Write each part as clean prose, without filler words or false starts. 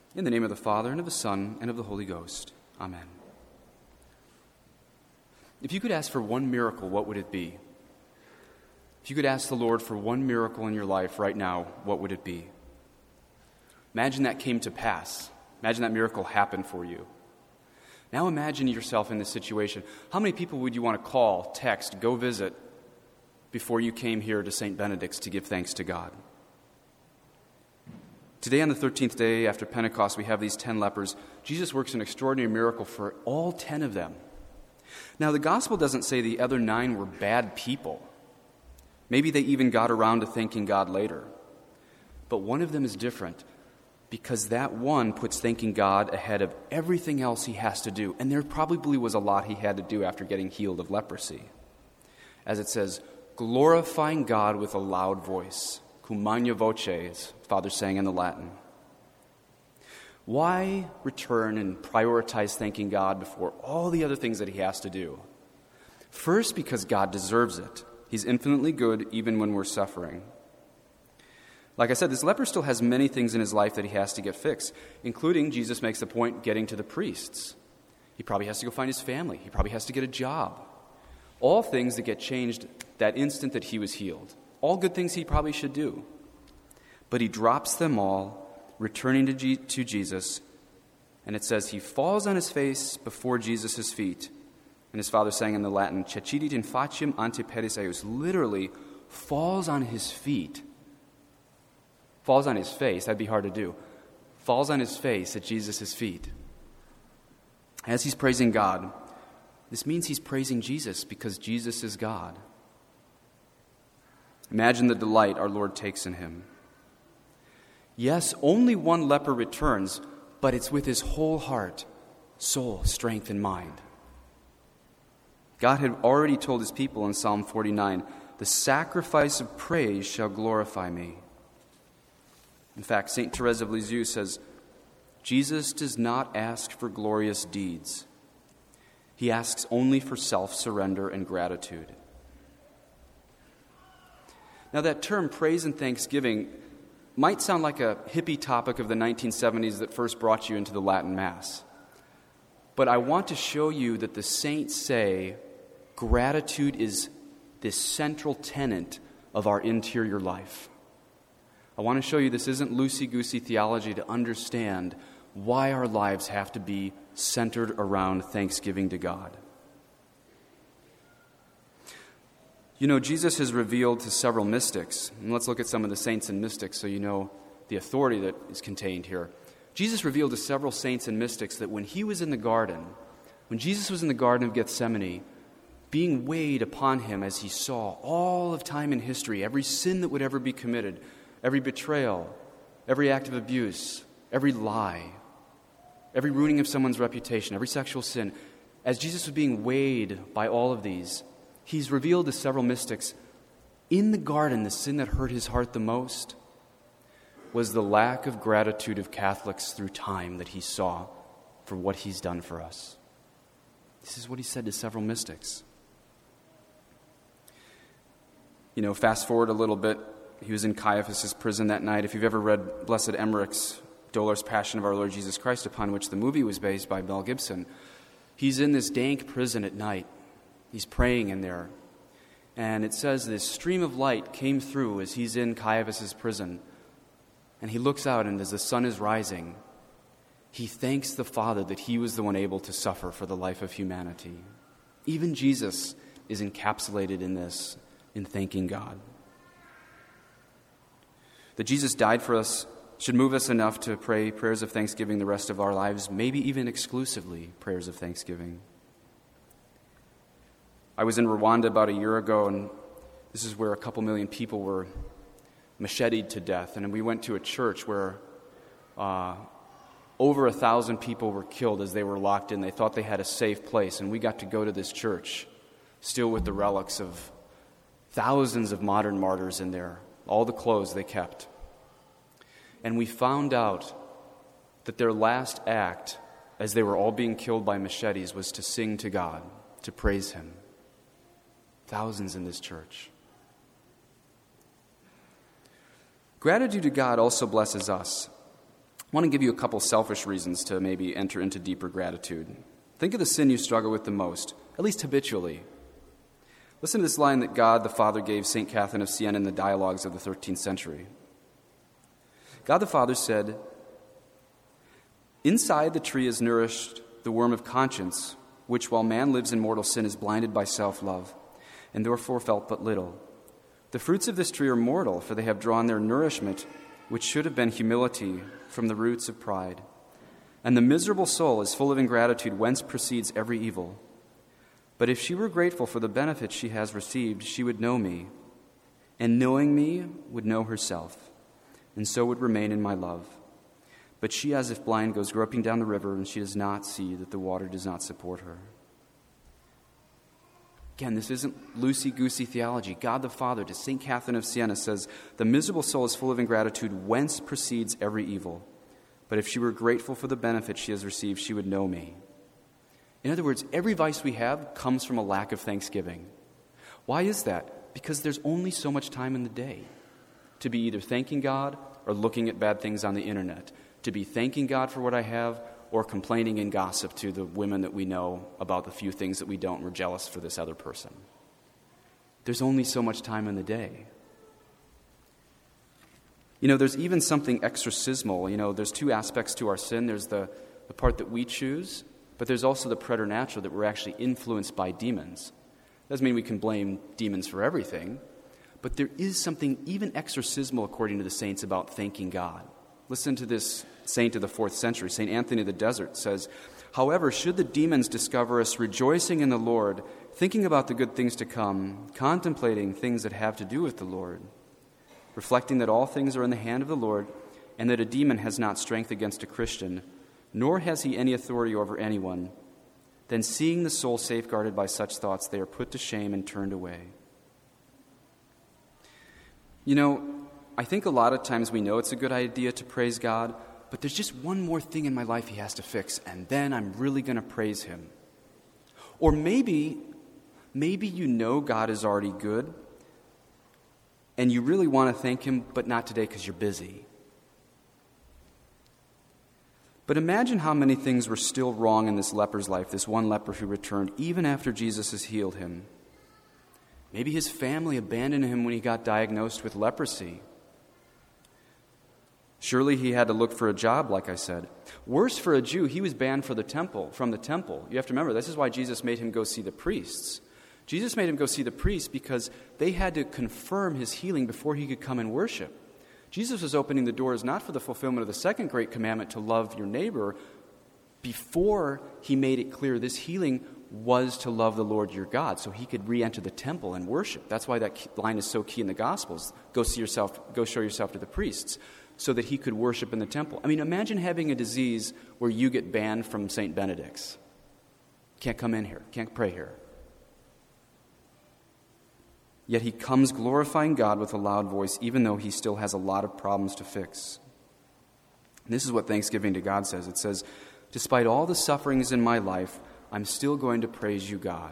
In the name of the Father, and of the Son, and of the Holy Ghost. Amen. If you could ask for one miracle, what would it be? If you could ask the Lord for one miracle in your life right now, what would it be? Imagine that came to pass. Imagine that miracle happened for you. Now imagine yourself in this situation. How many people would you want to call, text, go visit before you came here to St. Benedict's to give thanks to God? Today, on the 13th day after Pentecost, we have these 10 lepers. Jesus works an extraordinary miracle for all 10 of them. Now, the gospel doesn't say the other 9 were bad people. Maybe they even got around to thanking God later. But one of them is different because that one puts thanking God ahead of everything else he has to do. And there probably was a lot he had to do after getting healed of leprosy. As it says, glorifying God with a loud voice. Cum magna voce, as Father sang in the Latin. Why return and prioritize thanking God before all the other things that he has to do? First, because God deserves it. He's infinitely good even when we're suffering. Like I said, this leper still has many things in his life that he has to get fixed, including, Jesus makes the point, getting to the priests. He probably has to go find his family. He probably has to get a job. All things that get changed that instant that he was healed. All good things he probably should do. But he drops them all, returning to Jesus, and it says he falls on his face before Jesus' feet. And his Father sang in the Latin, Cecidit in faciem ante pedis eius, literally falls on his feet. Falls on his face, that'd be hard to do. Falls on his face at Jesus' feet. As he's praising God, this means he's praising Jesus because Jesus is God. Imagine the delight our Lord takes in him. Yes, only one leper returns, but it's with his whole heart, soul, strength, and mind. God had already told his people in Psalm 49, the sacrifice of praise shall glorify me. In fact, St. Therese of Lisieux says, Jesus does not ask for glorious deeds. He asks only for self-surrender and gratitude. Now, that term, praise and thanksgiving, might sound like a hippie topic of the 1970s that first brought you into the Latin Mass. But I want to show you that the saints say gratitude is this central tenet of our interior life. I want to show you this isn't loosey-goosey theology to understand why our lives have to be centered around thanksgiving to God. You know, Jesus has revealed to several mystics, and let's look at some of the saints and mystics so you know the authority that is contained here. Jesus revealed to several saints and mystics that when he was in the garden, when Jesus was in the Garden of Gethsemane, being weighed upon him as he saw all of time in history, every sin that would ever be committed, every betrayal, every act of abuse, every lie, every ruining of someone's reputation, every sexual sin, as Jesus was being weighed by all of these, he's revealed to several mystics, in the garden, the sin that hurt his heart the most was the lack of gratitude of Catholics through time that he saw for what he's done for us. This is what he said to several mystics. You know, fast forward a little bit, he was in Caiaphas' prison that night. If you've ever read Blessed Emmerich's Dolorous Passion of Our Lord Jesus Christ, upon which the movie was based by Mel Gibson, he's in this dank prison at night. He's praying in there. And it says this stream of light came through as he's in Caiaphas' prison. And he looks out, and as the sun is rising, he thanks the Father that he was the one able to suffer for the life of humanity. Even Jesus is encapsulated in this, in thanking God. That Jesus died for us should move us enough to pray prayers of thanksgiving the rest of our lives, maybe even exclusively prayers of thanksgiving. I was in Rwanda about a year ago, and this is where a couple million people were macheted to death. And we went to a church where over 1,000 people were killed as they were locked in. They thought they had a safe place, and we got to go to this church, still with the relics of thousands of modern martyrs in there, all the clothes they kept. And we found out that their last act, as they were all being killed by machetes, was to sing to God, to praise Him. Thousands in this church. Gratitude to God also blesses us. I want to give you a couple selfish reasons to maybe enter into deeper gratitude. Think of the sin you struggle with the most, at least habitually. Listen to this line that God the Father gave St. Catherine of Siena in the dialogues of the 13th century. God the Father said, "Inside the tree is nourished the worm of conscience, which while man lives in mortal sin is blinded by self-love, and therefore felt but little. The fruits of this tree are mortal, for they have drawn their nourishment, which should have been humility, from the roots of pride. And the miserable soul is full of ingratitude, whence proceeds every evil. But if she were grateful for the benefits she has received, she would know me, and knowing me would know herself, and so would remain in my love. But she, as if blind, goes groping down the river, and she does not see that the water does not support her." Again, this isn't loosey-goosey theology. God the Father to St. Catherine of Siena says, "The miserable soul is full of ingratitude, whence proceeds every evil. But if she were grateful for the benefits she has received, she would know me." In other words, every vice we have comes from a lack of thanksgiving. Why is that? Because there's only so much time in the day to be either thanking God or looking at bad things on the internet, to be thanking God for what I have or complaining and gossip to the women that we know about the few things that we don't, and we're jealous for this other person. There's only so much time in the day. There's even something exorcismal. There's two aspects to our sin. There's the part that we choose, but there's also the preternatural, that we're actually influenced by demons. Doesn't mean we can blame demons for everything, but there is something even exorcismal, according to the saints, about thanking God. Listen to this saint of the 4th century. St. Anthony of the Desert says, "However, should the demons discover us rejoicing in the Lord, thinking about the good things to come, contemplating things that have to do with the Lord, reflecting that all things are in the hand of the Lord, and that a demon has not strength against a Christian, nor has he any authority over anyone, then seeing the soul safeguarded by such thoughts, they are put to shame and turned away." I think a lot of times we know it's a good idea to praise God, but there's just one more thing in my life he has to fix, and then I'm really going to praise him. Or maybe God is already good, and you really want to thank him, but not today because you're busy. But imagine how many things were still wrong in this leper's life, this one leper who returned even after Jesus has healed him. Maybe his family abandoned him when he got diagnosed with leprosy. Surely he had to look for a job, like I said. Worse for a Jew, he was banned from the temple. You have to remember, this is why Jesus made him go see the priests. Jesus made him go see the priests because they had to confirm his healing before he could come and worship. Jesus was opening the doors not for the fulfillment of the second great commandment to love your neighbor, before he made it clear this healing was to love the Lord your God, so he could re-enter the temple and worship. That's why that line is so key in the Gospels. Go show yourself to the priests, so that he could worship in the temple. Imagine having a disease where you get banned from St. Benedict's. Can't come in here, can't pray here. Yet he comes glorifying God with a loud voice, even though he still has a lot of problems to fix. And this is what thanksgiving to God says. It says, "Despite all the sufferings in my life, I'm still going to praise you, God."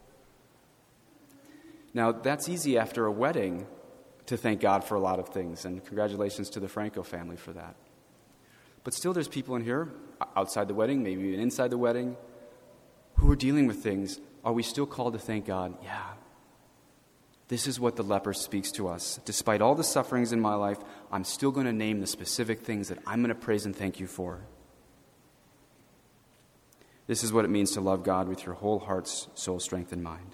Now, that's easy after a wedding, to thank God for a lot of things, and congratulations to the Franco family for that. But still there's people in here, outside the wedding, maybe even inside the wedding, who are dealing with things. Are we still called to thank God? Yeah. This is what the leper speaks to us. Despite all the sufferings in my life, I'm still going to name the specific things that I'm going to praise and thank you for. This is what it means to love God with your whole heart, soul, strength, and mind.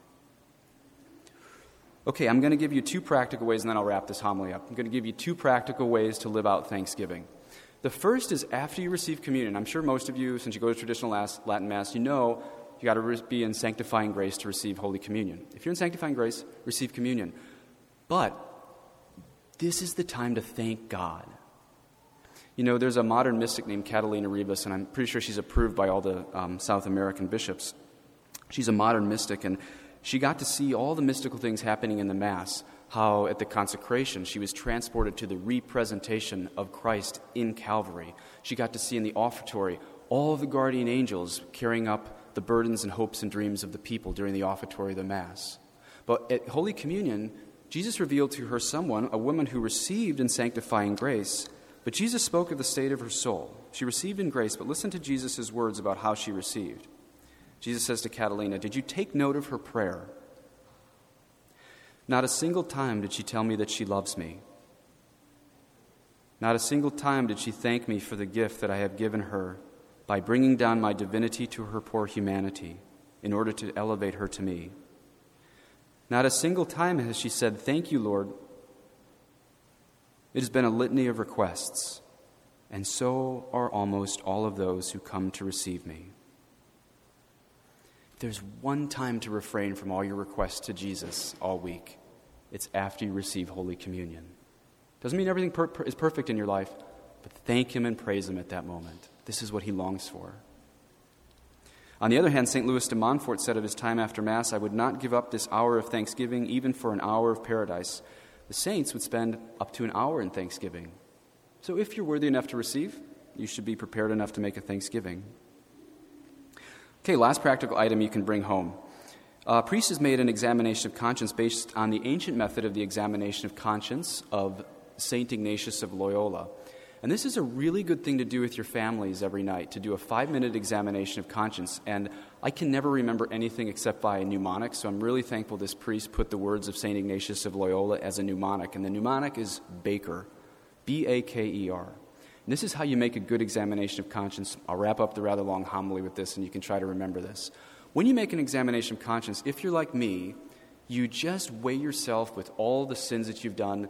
Okay, I'm going to give you two practical ways, and then I'll wrap this homily up. I'm going to give you two practical ways to live out Thanksgiving. The first is after you receive communion. I'm sure most of you, since you go to traditional Latin Mass, you know you got to be in sanctifying grace to receive Holy Communion. If you're in sanctifying grace, receive communion. But this is the time to thank God. There's a modern mystic named Catalina Ribas, and I'm pretty sure she's approved by all the South American bishops. She's a modern mystic, and she got to see all the mystical things happening in the Mass, how at the consecration she was transported to the representation of Christ in Calvary. She got to see in the offertory all the guardian angels carrying up the burdens and hopes and dreams of the people during the offertory of the Mass. But at Holy Communion, Jesus revealed to her a woman who received in sanctifying grace, But Jesus spoke of the state of her soul. She received in grace, but listen to Jesus' words about how she received. Jesus says to Catalina, "Did you take note of her prayer? Not a single time did she tell me that she loves me. Not a single time did she thank me for the gift that I have given her by bringing down my divinity to her poor humanity in order to elevate her to me. Not a single time has she said, 'Thank you, Lord.' It has been a litany of requests, and so are almost all of those who come to receive me." If there's one time to refrain from all your requests to Jesus all week, it's after you receive Holy Communion. Doesn't mean everything is perfect in your life, but thank Him and praise Him at that moment. This is what He longs for. On the other hand, St. Louis de Montfort said of his time after Mass, "I would not give up this hour of thanksgiving even for an hour of paradise." The saints would spend up to an hour in thanksgiving. So if you're worthy enough to receive, you should be prepared enough to make a thanksgiving. Okay, last practical item you can bring home. A priest has made an examination of conscience based on the ancient method of the examination of conscience of St. Ignatius of Loyola. And this is a really good thing to do with your families every night, to do a 5-minute examination of conscience. And I can never remember anything except by a mnemonic, so I'm really thankful this priest put the words of St. Ignatius of Loyola as a mnemonic. And the mnemonic is Baker, B-A-K-E-R. And this is how you make a good examination of conscience. I'll wrap up the rather long homily with this, and you can try to remember this. When you make an examination of conscience, if you're like me, you just weigh yourself with all the sins that you've done,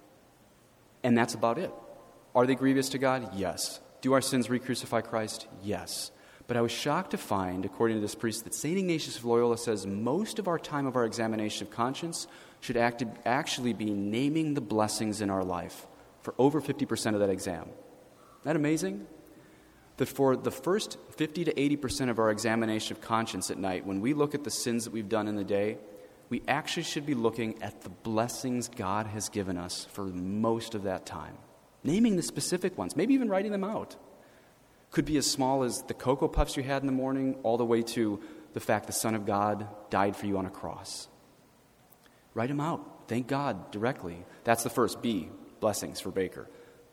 and that's about it. Are they grievous to God? Yes. Do our sins re-crucify Christ? Yes. But I was shocked to find, according to this priest, that St. Ignatius of Loyola says most of our time of our examination of conscience should actually be naming the blessings in our life for over 50% of that exam. Isn't that amazing? That for the first 50 to 80% of our examination of conscience at night, when we look at the sins that we've done in the day, we actually should be looking at the blessings God has given us for most of that time. Naming the specific ones, maybe even writing them out. Could be as small as the Cocoa Puffs you had in the morning, all the way to the fact the Son of God died for you on a cross. Write them out. Thank God directly. That's the first. B, blessings for Baker.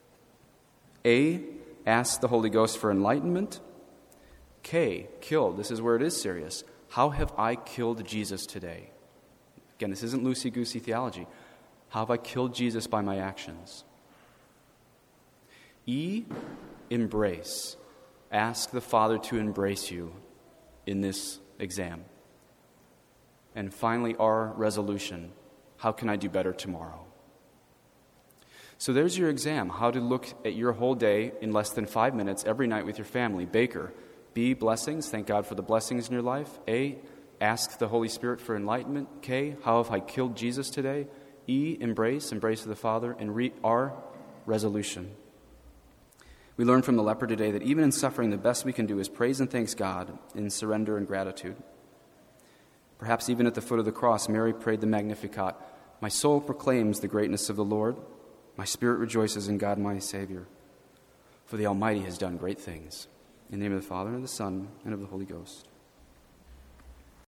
A, ask the Holy Ghost for enlightenment. K, killed. This is where it is serious. How have I killed Jesus today? Again, this isn't loosey-goosey theology. How have I killed Jesus by my actions? E, embrace. Ask the Father to embrace you in this exam. And finally, R, resolution. How can I do better tomorrow? So there's your exam, how to look at your whole day in less than 5 minutes every night with your family. Baker. B, blessings. Thank God for the blessings in your life. A, ask the Holy Spirit for enlightenment. K, how have I killed Jesus today? E, embrace of the Father. And R, resolution. We learn from the leper today that even in suffering, the best we can do is praise and thanks God in surrender and gratitude. Perhaps even at the foot of the cross, Mary prayed the Magnificat. My soul proclaims the greatness of the Lord. My spirit rejoices in God my Savior. For the Almighty has done great things. In the name of the Father, and of the Son, and of the Holy Ghost.